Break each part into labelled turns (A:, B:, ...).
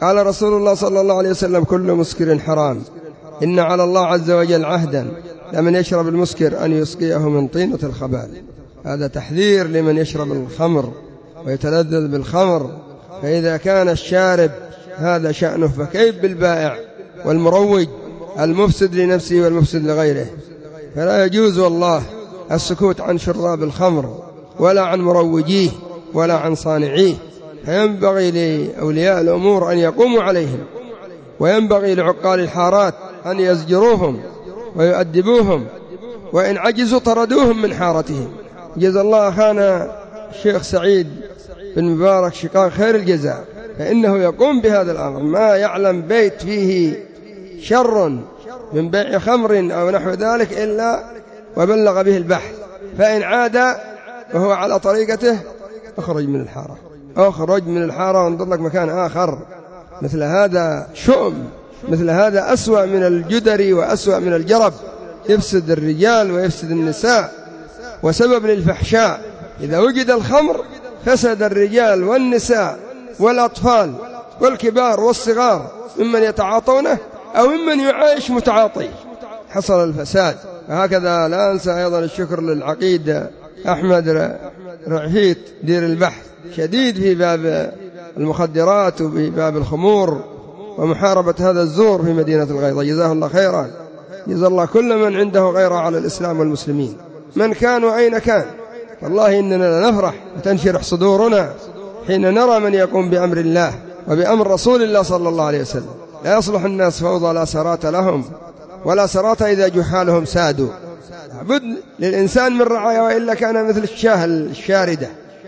A: قال رسول الله صلى الله عليه وسلم: كل مسكر حرام، إن على الله عز وجل عهدا لمن يشرب المسكر أن يسقيه من طينة الخبال. هذا تحذير لمن يشرب الخمر ويتلذذ بالخمر. فإذا كان الشارب هذا شأنه، فكيف بالبائع والمروج المفسد لنفسه والمفسد لغيره؟ فلا يجوز والله السكوت عن شراب الخمر ولا عن مروجيه ولا عن صانعيه. فينبغي لأولياء الأمور أن يقوموا عليهم، وينبغي لعقال الحارات أن يزجروهم ويؤدبوهم، وإن عجزوا طردوهم من حارتهم. جزا الله أخانا الشيخ سعيد بن مبارك شقاق خير الجزاء، فإنه يقوم بهذا الأمر. ما يعلم بيت فيه شر من بيع خمر أو نحو ذلك إلا وبلغ به البحث، فإن عاد وهو على طريقته اخرج من الحارة، اخرج من الحارة وانظر لك مكان آخر. مثل هذا شؤم، مثل هذا أسوأ من الجدري وأسوأ من الجرب، يفسد الرجال ويفسد النساء وسبب للفحشاء. إذا وجد الخمر فسد الرجال والنساء والأطفال والكبار والصغار ممن يتعاطونه أو ممن يعايش متعاطي، حصل الفساد. وهكذا لا أنسى أيضا الشكر للعقيد أحمد رعفيت دير البحث، شديد في باب المخدرات وفي باب الخمور ومحاربة هذا الزور في مدينة الغيضة. جزاه الله خيرا، جزا الله كل من عنده غيره على الإسلام والمسلمين من كان وأين كان. والله إننا لنفرح وتنشرح صدورنا حين نرى من يقوم بأمر الله وبأمر رسول الله صلى الله عليه وسلم. لا يصلح الناس فوضى، لا سرات لهم ولا سرات إذا جحالهم سادوا. لابد للإنسان من رعاية، وإلا كان مثل الشاه الشاردة.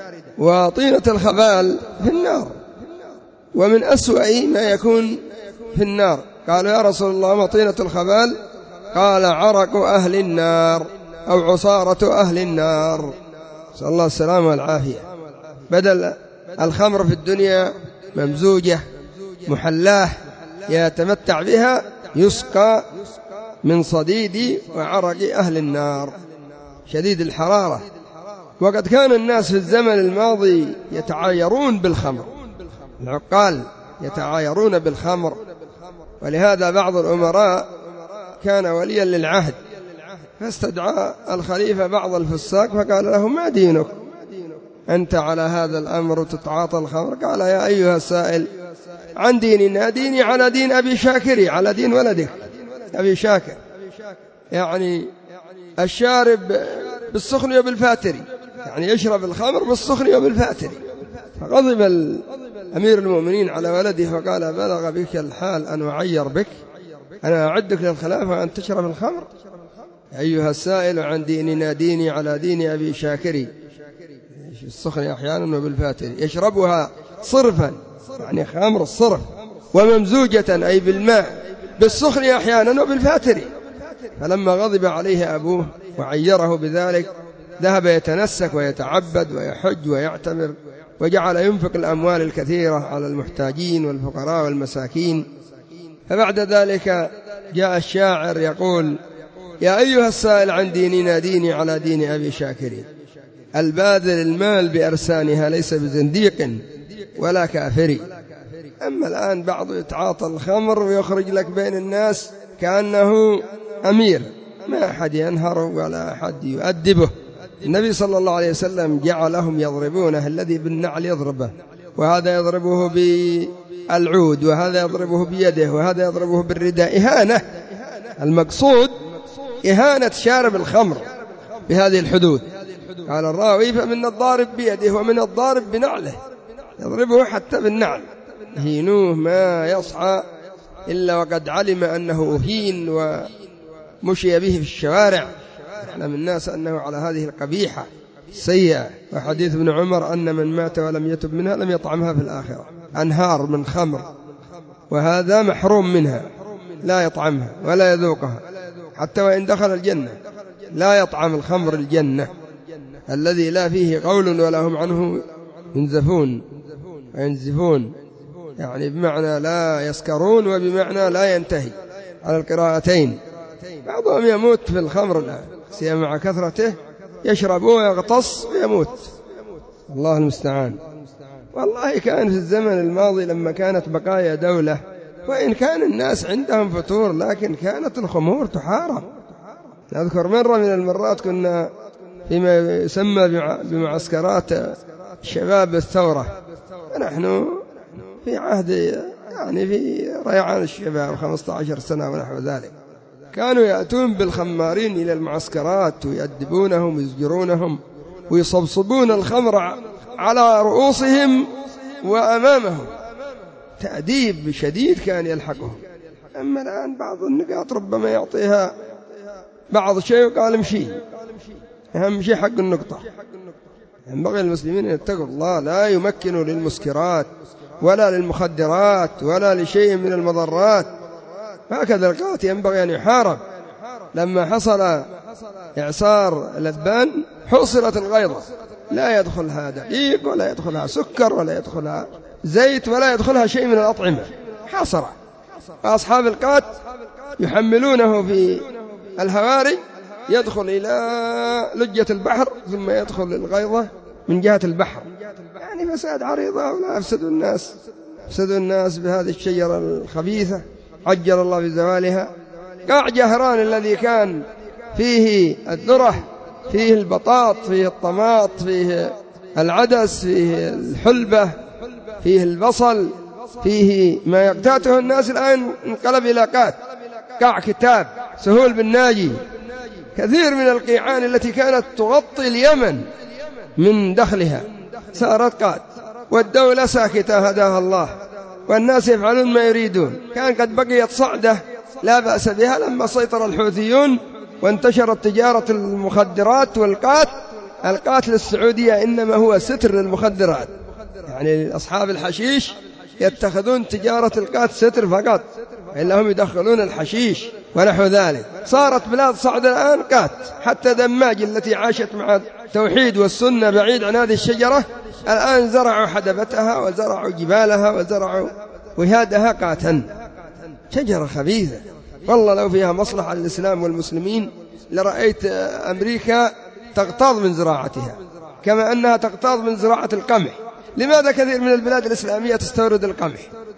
A: وطينة الخبال في النار، ومن أسوأ ما يكون في النار. قال: يا رسول الله ما طينة الخبال؟ قال: عرق أهل النار أو عصارة أهل النار. نسأل الله السلامة والعافية. بدل الخمر في الدنيا ممزوجة محلاه يتمتع بها، يسقى من صديد وعرق أهل النار شديد الحرارة. وقد كان الناس في الزمن الماضي يتعايرون بالخمر، العقال يتعايرون بالخمر. ولهذا بعض الأمراء كان وليا للعهد، فاستدعى الخليفة بعض الفساق فقال له: ما دينك أنت على هذا الأمر وتتعاطى الخمر؟ قال: يا أيها السائل عن ديننا، ديني على دين أبي شاكري، على دين ولدك أبي شاكر، يعني الشارب بالسخن وبالفاتري، يعني يشرب الخمر بالسخن وبالفاتري. فغضب أمير المؤمنين على ولده فقال: بلغ بك الحال أن أعير بك، أنا أعدك للخلافة أن تشرب الخمر؟ أيها السائل عن ديننا، ديني على دين أبي شاكري، السخن أحيانا وبالفاتري، يشربها صرفا يعني خمر الصرف، وممزوجة أي بالماء، بالسخن أحيانا وبالفاتري. فلما غضب عليه أبوه وعيره بذلك ذهب يتنسك ويتعبد ويحج ويعتمر، وجعل ينفق الأموال الكثيرة على المحتاجين والفقراء والمساكين. فبعد ذلك جاء الشاعر يقول: يا أيها السائل عن ديننا، ديني على دين أبي شاكري، الباذل المال بأرسانها ليس بزنديق ولا كافر. أما الآن بعض يتعاطى الخمر ويخرج لك بين الناس كأنه أمير، ما أحد ينهره ولا أحد يؤدبه. النبي صلى الله عليه وسلم جعلهم يضربونه، الذي بالنعل يضربه، وهذا يضربه بالعود، وهذا يضربه بيده، وهذا يضربه بالرداء، إهانة. المقصود إهانة شارب الخمر بهذه الحدود. قال الراوي: فمن الضارب بيده ومن الضارب بنعله، يضربه حتى بالنعل، يهينوه ما يصحى إلا وقد علم أنه أهين ومشي به في الشوارع. يعلم الناس أنه على هذه القبيحة السيئة. وحديث ابن عمر أن من مات ولم يتب منها لم يطعمها في الآخرة. أنهار من خمر، وهذا محروم منها، لا يطعمها ولا يذوقها، حتى وإن دخل الجنة لا يطعم الخمر الجنة الذي لا فيه قول ولا هم عنه ينزفون وينزفون، يعني بمعنى لا يسكرون وبمعنى لا ينتهي على القراءتين. بعضهم يموت في الخمر الآن سيما مع كثرته، يشرب ويغتص ويموت، الله المستعان. والله كان في الزمن الماضي لما كانت بقايا دولة، وإن كان الناس عندهم فتور، لكن كانت الخمور تحارب. نذكر مرة من المرات كنا فيما يسمى بمعسكرات شباب الثورة، ونحن في عهد يعني في ريعان الشباب 15 سنة ونحو ذلك، كانوا يأتون بالخمارين إلى المعسكرات ويؤدبونهم ويزجرونهم ويصبصبون الخمر على رؤوسهم وأمامهم، تأديب شديد كان يلحقهم. أما الآن بعض النقاط ربما يعطيها بعض شيء وقال امشي، أهم شيء حق النقطة. ينبغي المسلمين أن يتقوا الله، لا يمكنوا للمسكرات ولا للمخدرات ولا لشيء من المضرات. هكذا القاتل ينبغي أن يحارب. لما حصل إعصار لبان حصرت الغيضة، لا يدخلها دقيق ولا يدخلها سكر ولا يدخلها زيت ولا يدخلها شيء من الأطعمة، حصر. أصحاب القات يحملونه في الهواري، يدخل إلى لجة البحر ثم يدخل الغيضة من جهة البحر. يعني فساد عريضة، ولا أفسدوا الناس بهذه الشجرة الخبيثة عجل الله بزوالها. قاع جهران الذي كان فيه الذرة، فيه البطاط، فيه الطماط، فيه العدس، فيه الحلبة، فيه البصل، فيه ما يقتاته الناس، الآن انقلب إلى قاع كتاب سهول بن ناجي. كثير من القيعان التي كانت تغطي اليمن من دخلها صارت قات، والدولة ساكتة هداها الله، والناس يفعلون ما يريدون. كان قد بقيت صعدة لا بأس بها لما سيطر الحوثيون وانتشرت تجارة المخدرات والقات. القات للسعودية إنما هو ستر للمخدرات، يعني أصحاب الحشيش يتخذون تجارة القات ستر فقط، إلا هم يدخلون الحشيش ونحو ذلك. صارت بلاد صعدة الآن قات، حتى دماج التي عاشت مع التوحيد والسنة بعيد عن هذه الشجرة الآن زرعوا حدبتها وزرعوا جبالها وزرعوا وهادها قاتا. شجرة خبيثة، والله لو فيها مصلحة للإسلام والمسلمين لرأيت أمريكا تغتاظ من زراعتها كما أنها تغتاظ من زراعة القمح. لماذا كثير من البلاد الإسلامية تستورد القمح؟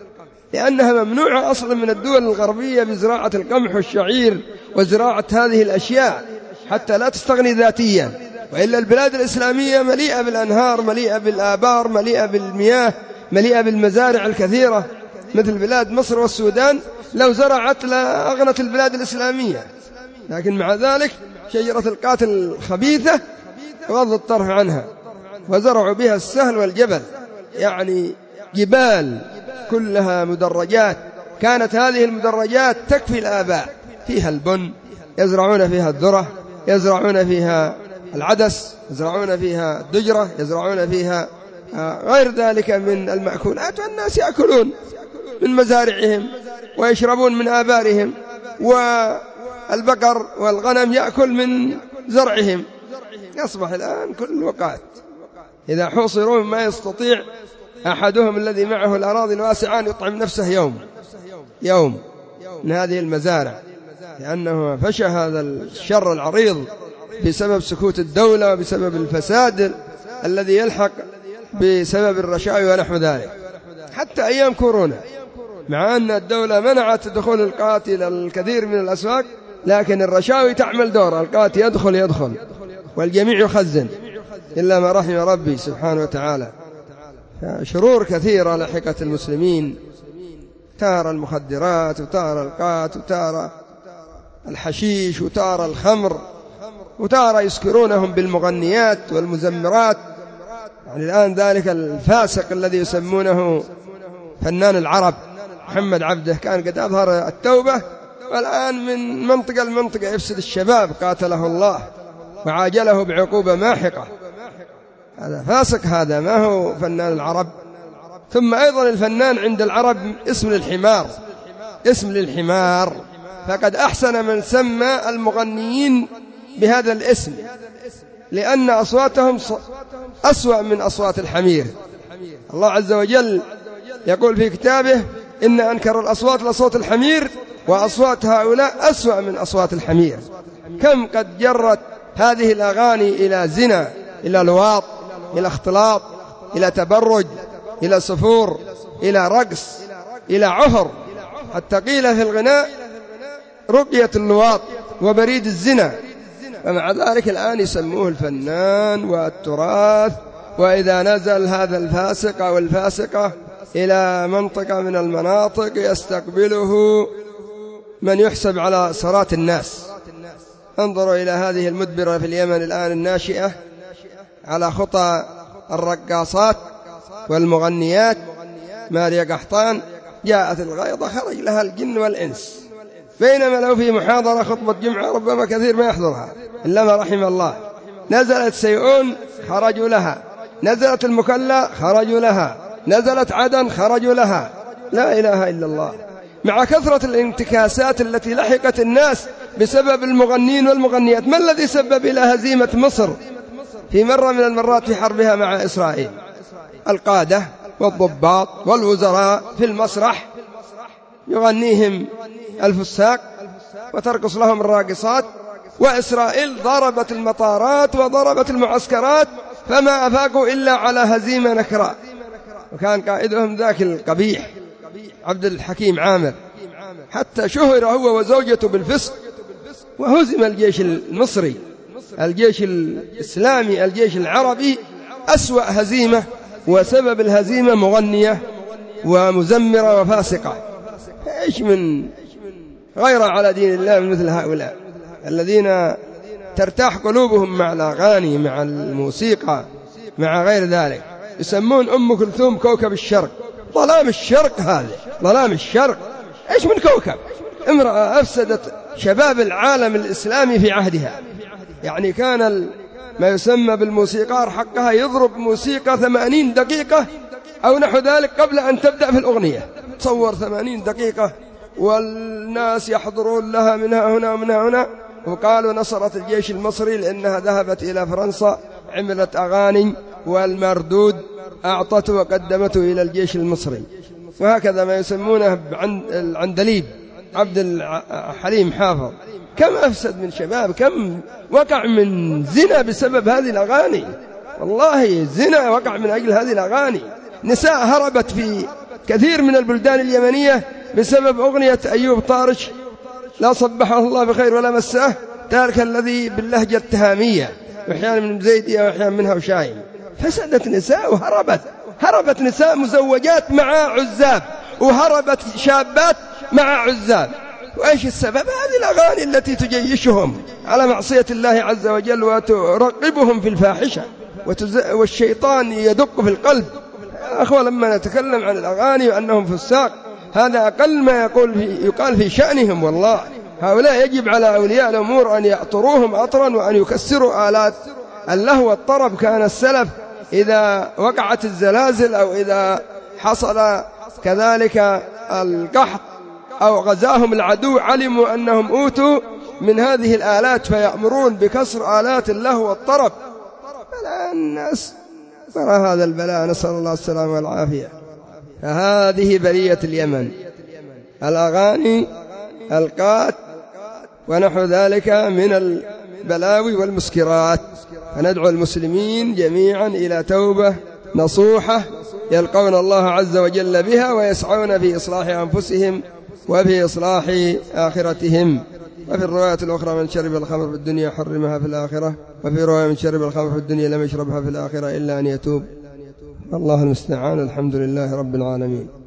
A: لأنها ممنوعة أصلا من الدول الغربية بزراعة القمح والشعير وزراعة هذه الأشياء حتى لا تستغني ذاتيا. وإلا البلاد الإسلامية مليئة بالأنهار، مليئة بالآبار، مليئة بالمياه، مليئة بالمزارع الكثيرة، مثل بلاد مصر والسودان لو زرعت لأغنت البلاد الإسلامية. لكن مع ذلك شجرة القاتل الخبيثة غض الطرف عنها، وزرعوا بها السهل والجبل، يعني جبال كلها مدرجات. كانت هذه المدرجات تكفي الآباء، فيها البن، يزرعون فيها الذرة، يزرعون فيها العدس، يزرعون فيها الدجرة، يزرعون فيها غير ذلك من المأكولات، والناس يأكلون من مزارعهم ويشربون من آبارهم، والبقر والغنم يأكل من زرعهم. يصبح الآن كل وقات إذا حوصروا ما يستطيع أحدهم الذي معه الأراضي الواسعة أن يطعم نفسه يوم من هذه المزارع، لأنه فشى هذا الشر العريض بسبب سكوت الدولة وبسبب الفساد الذي يلحق بسبب الرشاوي ونحو ذلك. حتى أيام كورونا مع أن الدولة منعت دخول القاتل الكثير من الأسواق، لكن الرشاوي تعمل دور، القاتل يدخل والجميع يخزن إلا ما رحم ربي سبحانه وتعالى. شرور كثيرة لحقت المسلمين، تارى المخدرات وتارى القات وتارى الحشيش وتارى الخمر وتارى يسكرونهم بالمغنيات والمزمرات. يعني الآن ذلك الفاسق الذي يسمونه فنان العرب محمد عبده كان قد أظهر التوبة، والآن من منطقة لمنطقة يفسد الشباب قاتله الله وعاجله بعقوبة ماحقة. هذا فاسق، هذا ما هو فنان العرب. ثم أيضا الفنان عند العرب اسم للحمار، فقد أحسن من سمى المغنيين بهذا الاسم، لأن أصواتهم أسوأ من أصوات الحمير. الله عز وجل يقول في كتابه: إن أنكر الأصوات لصوت الحمير وأصوات هؤلاء أسوأ من أصوات الحمير. كم قد جرت هذه الأغاني إلى زنا، إلى لواط، إلى اختلاط، إلى تبرج، إلى صفور، إلى رقص، إلى عهر، حتى قيل في الغناء رقية اللواط وبريد الزنا. ومع ذلك الآن يسموه الفنان والتراث. وإذا نزل هذا الفاسق أو الفاسقة إلى منطقة من المناطق يستقبله من يحسب على صراط الناس. انظروا إلى هذه المدبرة في اليمن الآن الناشئة على خطى الرقاصات والمغنيات. ماريا قحطان جاءت الغيضة خرج لها الجن والإنس، بينما لو في محاضرة خطبة جمعة ربما كثير ما يحضرها إلا ما رحم الله. نزلت سيئون خرجوا لها، نزلت المكلا خرجوا لها، نزلت عدن خرجوا لها. لا إله إلا الله. مع كثرة الانتكاسات التي لحقت الناس بسبب المغنين والمغنيات. ما الذي سبب إلى هزيمة مصر في مرة من المرات في حربها مع إسرائيل؟ القادة والضباط والوزراء في المسرح يغنيهم الفساق وترقص لهم الراقصات. وإسرائيل ضربت المطارات وضربت المعسكرات فما أفاقوا إلا على هزيمة نكراء. وكان قائدهم ذاك القبيح عبد الحكيم عامر، حتى شهر هو وزوجته بالفسق. وهزم الجيش المصري، الجيش الإسلامي، الجيش العربي أسوأ هزيمة، وسبب الهزيمة مغنية ومزمرة وفاسقة. إيش من غير على دين الله من مثل هؤلاء الذين ترتاح قلوبهم مع الأغاني، مع الموسيقى، مع غير ذلك. يسمون أم كلثوم كوكب الشرق. ظلام الشرق هذا، ظلام الشرق. إيش من كوكب؟ امرأة أفسدت شباب العالم الإسلامي في عهدها. يعني كان ما يسمى بالموسيقار حقها يضرب موسيقى 80 دقيقة أو نحو ذلك قبل أن تبدأ في الأغنية. تصور 80 دقيقة والناس يحضرون لها منها هنا ومنها هنا. وقالوا نصرت الجيش المصري لأنها ذهبت إلى فرنسا، عملت أغاني والمردود أعطته وقدمته إلى الجيش المصري. وهكذا ما يسمونه العندليب عبد الحليم حافظ. كم أفسد من شباب، كم وقع من زنا بسبب هذه الأغاني. والله زنا وقع من أجل هذه الأغاني. نساء هربت في كثير من البلدان اليمنية بسبب أغنية أيوب طارش لا صبحه الله بخير ولا مساه، ذلك الذي باللهجة التهامية، وأحيانا من زيدية وأحيانا منها وشايم. فسدت نساء هربت نساء مزوجات مع عزاب، وهربت شابات مع عزاب. وإيش السبب؟ هذه الأغاني التي تجيشهم على معصية الله عز وجل وترقبهم في الفاحشة، والشيطان يدق في القلب. أخوة، لما نتكلم عن الأغاني وأنهم فساق هذا أقل ما يقال في شأنهم. والله هؤلاء يجب على أولياء الأمور أن يأطروهم أطرا وأن يكسروا آلات اللهو والطرب. كان السلف إذا وقعت الزلازل أو إذا حصل كذلك القحط أو غزاهم العدو علموا أنهم أوتوا من هذه الآلات فيأمرون بكسر آلات اللهو والطرب. فلا الناس ترى هذا البلاء، نسأل الله السلامة والعافية. فهذه بلية اليمن، الأغاني، القات ونحو ذلك من البلاوي والمسكرات. فندعو المسلمين جميعا إلى توبة نصوحة يلقون الله عز وجل بها ويسعون في إصلاح أنفسهم وفي إصلاح آخرتهم. وفي الرواية الأخرى من شرب الخمر في الدنيا حرمها في الآخرة، وفي رواية من شرب الخمر في الدنيا لم يشربها في الآخرة إلا أن يتوب. الله المستعان. الحمد لله رب العالمين.